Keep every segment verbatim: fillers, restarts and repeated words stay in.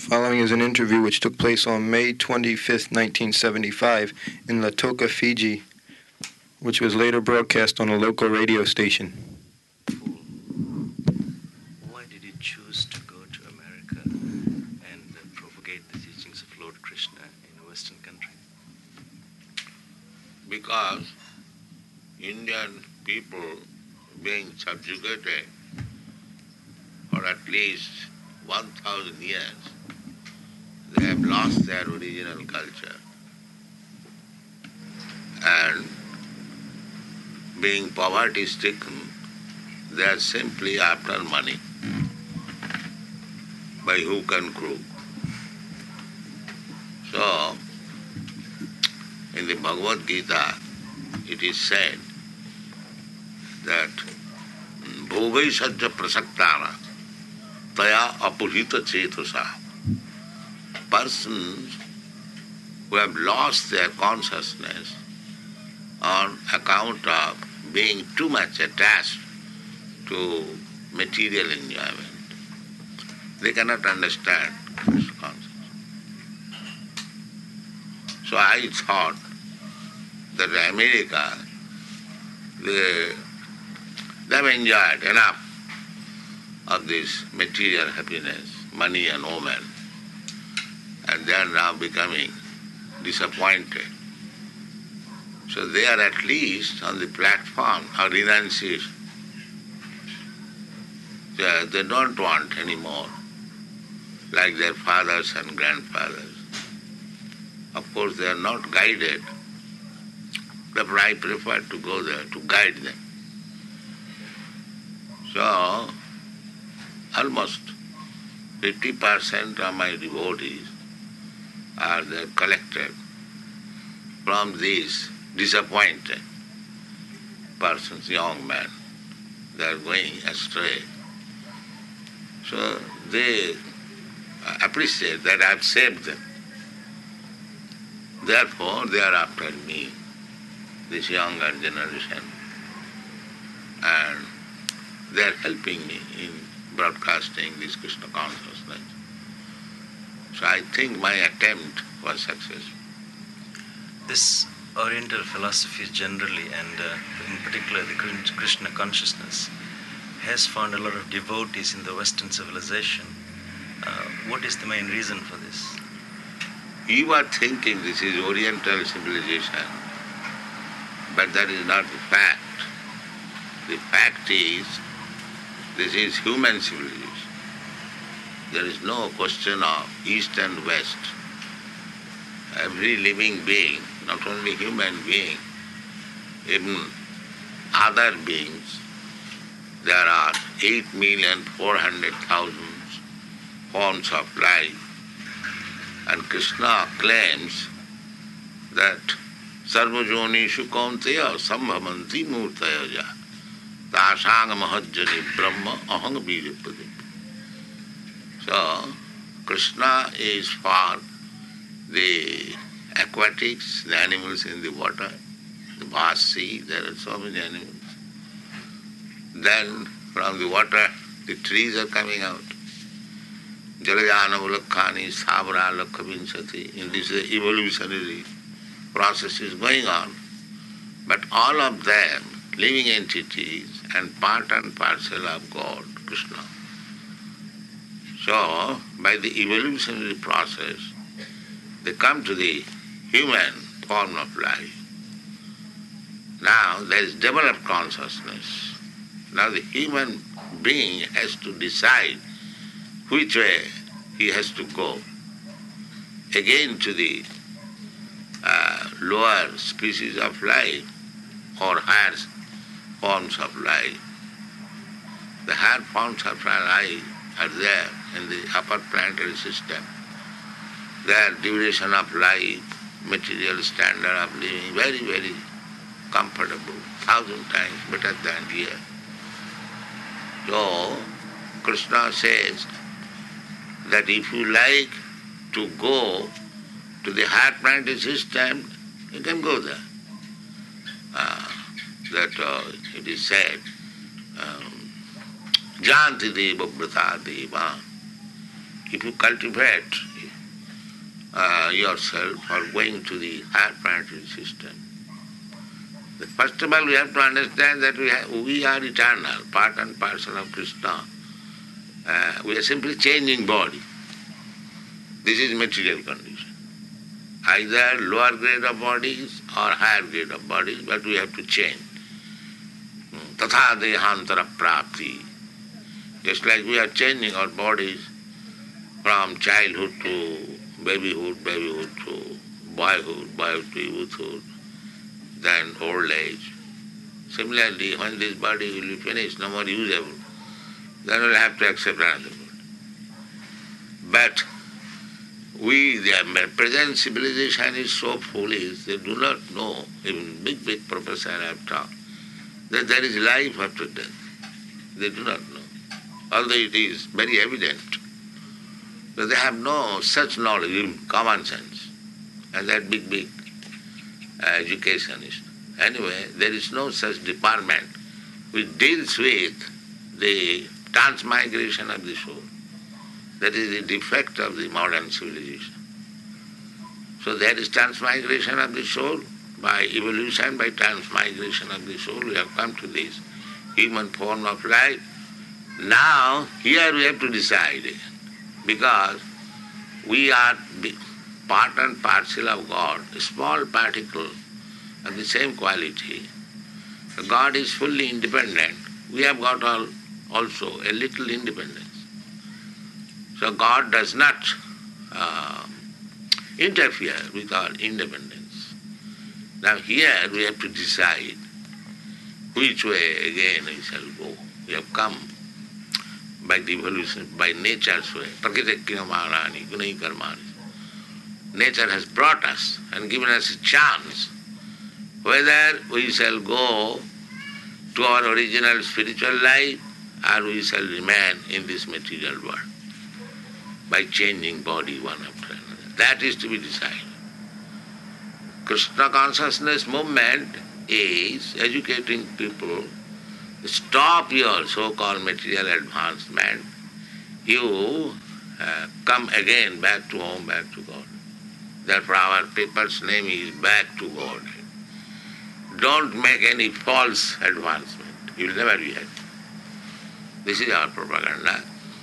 Following is an interview which took place on May twenty-fifth, nineteen seventy-five in Lautoka, Fiji, which was later broadcast on a local radio station. Why did you choose to go to America and uh, propagate the teachings of Lord Krishna in a Western country? Because Indian people being subjugated for at least one thousand years, they have lost their original culture. And being poverty-stricken, they are simply after money, by hook and crook. So, in the Bhagavad Gita, it is said that bhogai sajja prasaktana taya apurita chetasa. Persons who have lost their consciousness on account of being too much attached to material enjoyment, they cannot understand this concept. So I thought that America, they, they have enjoyed enough of this material happiness, money and women, and they are now becoming disappointed. So they are at least on the platform of renunciation. They, they don't want any more, like their fathers and grandfathers. Of course, they are not guided, but I prefer to go there to guide them. So, almost fifty percent of my devotees are there collected from these disappointed persons, young men. They are going astray. So they appreciate that I have saved them. Therefore, they are after me, this younger generation. And they are helping me in broadcasting this Krishna consciousness. So I think my attempt was successful. This Oriental philosophy generally, and uh, in particular the Krishna consciousness, has found a lot of devotees in the Western civilization. Uh, what is the main reason for this? You are thinking this is Oriental civilization, but that is not the fact. The fact is, this is human civilization. There is no question of East and West. Every living being, not only human being, even other beings, there are eight million four hundred thousand forms of life. And Krishna claims that sarvajonishu kaunteya sambhavanti murtayaja tasang mahajjani brahma ahang bijapati. So, Krishna is for the aquatics, the animals in the water, the vast sea, there are so many animals. Then from the water, the trees are coming out. Jalajana ulakhani sabra lakhavinsati. In this evolutionary process is going on. But all of them, living entities and part and parcel of God, Krishna. So, by the evolutionary process, they come to the human form of life. Now there is developed consciousness. Now the human being has to decide which way he has to go. Again to the uh, lower species of life or higher forms of life. The higher forms of life are there in the upper planetary system. Their duration of life, material standard of living, very, very comfortable, thousand times better than here. So, Krishna says that if you like to go to the higher planetary system, you can go there. Uh, that uh, it is said, um, Janti deva brata deva. if you cultivate uh, yourself for going to the higher planetary system, first of all we have to understand that we, have, we are eternal, part and parcel of Krishna. Uh, we are simply changing body. This is material condition. Either lower grade of bodies or higher grade of bodies, but we have to change. Tatha dehantara prapti. Just like we are changing our bodies from childhood to babyhood, babyhood to boyhood, boyhood to youthhood, then old age. Similarly, when this body will be finished, no more usable, then we'll have to accept another body. But we, the present civilization is so foolish, they do not know, even big, big professors have taught, that there is life after death. They do not know. Although it is very evident, but they have no such knowledge, even common sense, and that big, big uh, educationist. Anyway, there is no such department which deals with the transmigration of the soul. That is the defect of the modern civilization. So there is transmigration of the soul by evolution, by transmigration of the soul. We have come to this human form of life. Now, here we have to decide, because we are part and parcel of God, a small particle of the same quality. God is fully independent. We have got all, also a little independence. So God does not uh, interfere with our independence. Now here we have to decide which way again we shall go. We have come by the evolution, by nature's way. Nature has brought us and given us a chance whether we shall go to our original spiritual life or we shall remain in this material world by changing body one after another. That is to be decided. Krishna consciousness movement is educating people. Stop your so-called material advancement. You uh, come again back to home, back to God. Therefore our paper's name is Back to God. Don't make any false advancement. You will never be happy. This is our propaganda.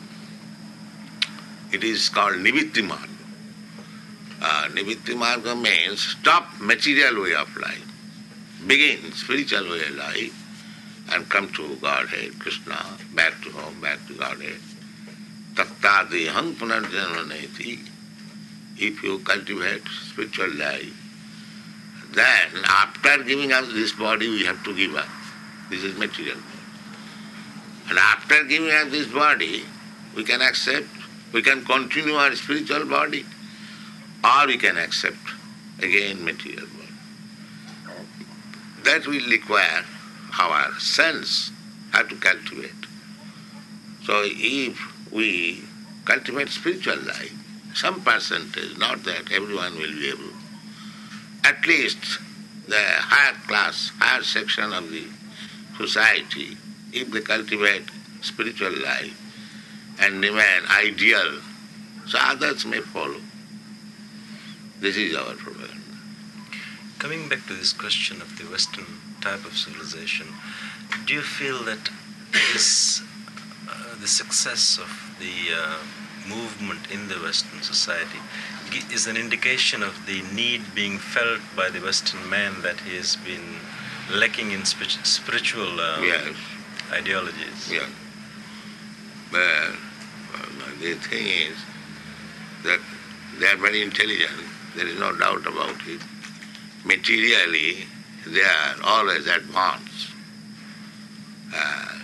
It is called Nivitti Marga. Uh, Nivitti Marga means stop material way of life, begin spiritual way of life, and come to Godhead, Krishna, back to home, back to Godhead. Tattadeham punarjanmaneti. If you cultivate spiritual life, then after giving up this body, we have to give up. This is material body. And after giving up this body, we can accept, we can continue our spiritual body, or we can accept again material body. That will require our sense how to cultivate. So if we cultivate spiritual life, some percentage, not that everyone will be able, at least the higher class, higher section of the society, if they cultivate spiritual life and remain ideal, so others may follow. This is our problem. Coming back to this question of the Western type of civilization, do you feel that this, uh, the success of the uh, movement in the Western society is an indication of the need being felt by the Western man that he has been lacking in spiritual uh, yes. ideologies? Yes. But well, the thing is that they are very intelligent, there is no doubt about it. Materially, they are always advanced. Uh,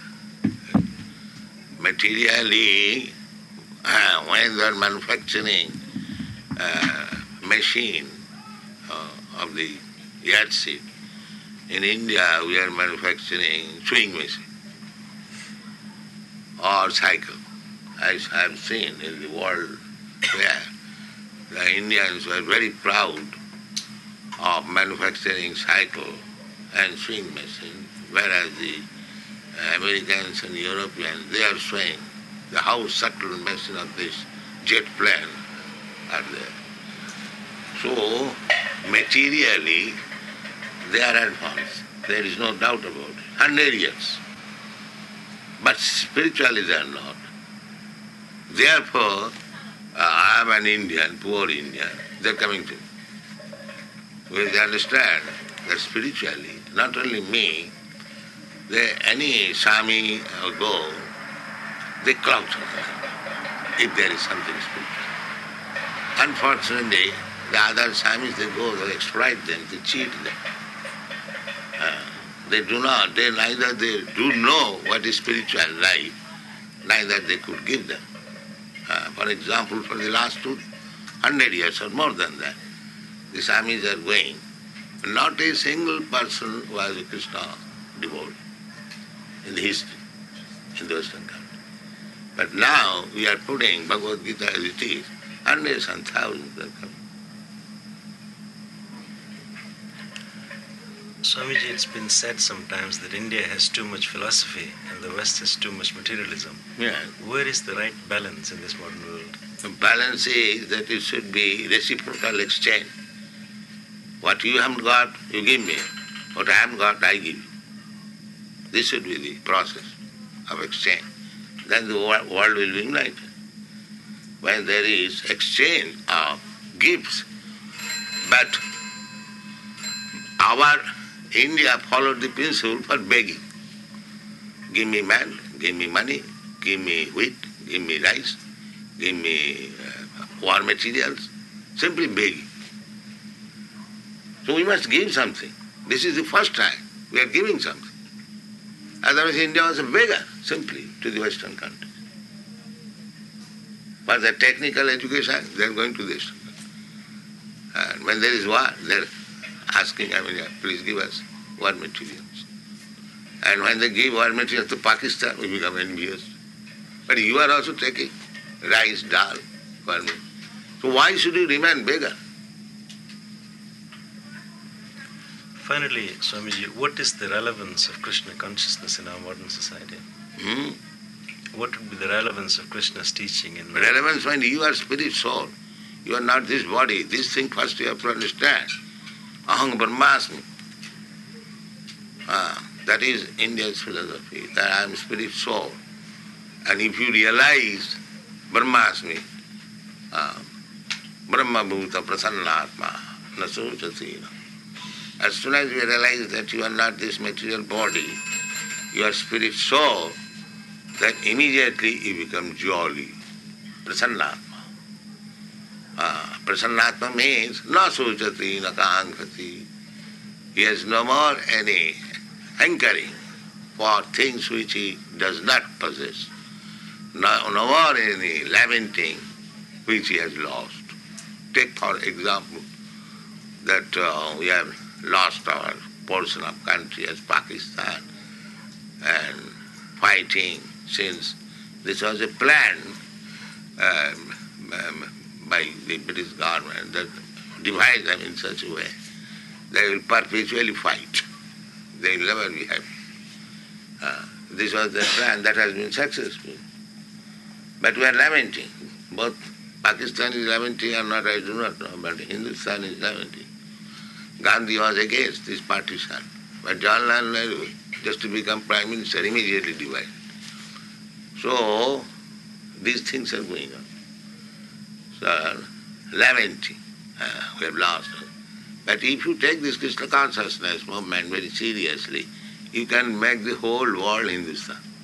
materially, uh, when they are manufacturing uh, machine uh, of the yardstick, in India we are manufacturing sewing machine or cycle. I have seen in the world where the Indians were very proud of manufacturing cycle and sewing machine, whereas the Americans and Europeans, they are saying the how subtle machine of this jet plane are there. So, materially, they are advanced. There is no doubt about it. Hundred years. But spiritually they are not. Therefore, uh, I am an Indian, poor Indian. They are coming to me. When they understand that spiritually, not only me, they, any Swami or go, they clout if there is something spiritual. Unfortunately, the other Swamis, they go, they exploit them, they cheat them. Uh, they do not, they neither they do know what is spiritual life, neither they could give them. Uh, for example, for the last two hundred years or more than that, the Swamis are going. Not a single person was a Krishna devotee in the history, in the Western country. But now we are putting Bhagavad Gita as it is, hundreds and thousands are coming. Swamiji, it's been said sometimes that India has too much philosophy and the West has too much materialism. Yeah. Where is the right balance in this modern world? The balance is that it should be reciprocal exchange. What you haven't got, you give me. What I haven't got, I give you. This should be the process of exchange. Then the world will be united. When there is exchange of gifts, but our India followed the principle for begging. Give me man, give me money, give me wheat, give me rice, give me uh, war materials, simply begging. So we must give something. This is the first time we are giving something. Otherwise India was a beggar, simply, to the Western countries. For the technical education, they are going to the Western countries. And when there is war, they are asking, I mean, please give us war materials. And when they give war materials to Pakistan, we become envious. But you are also taking rice, dal, for me. So why should you remain beggar? Finally, Swamiji, what is the relevance of Krishna consciousness in our modern society? Hmm? What would be the relevance of Krishna's teaching in Relevance when you are spirit soul. You are not this body. This thing first you have to understand. Aham Brahmasmi. Ah, that is India's philosophy, that I am spirit soul. And if you realize Brahmasmi, ah, Brahma Bhuta Prasannatma, Nasuchatina. As soon as you realize that you are not this material body, you are spirit soul, then immediately you become jolly. Prasannatma. Ah, Prasannatma means na suchati, na kankati. He has no more any hankering for things which he does not possess. No, no more any lamenting which he has lost. Take for example that uh, we have lost our portion of country as Pakistan and fighting since this was a plan um, um, by the British government that divides them in such a way they will perpetually fight. They will never be happy. Uh, this was the plan that has been successful. But we are lamenting. Both Pakistan is lamenting or not, I do not know, but Hindustan is lamenting. Gandhi was against this partition, but Jawaharlal Nehru, just to become Prime Minister, immediately divided. So, these things are going on. So, lamenting, uh, we have lost. But if you take this Krishna consciousness movement very seriously, you can make the whole world Hindustan.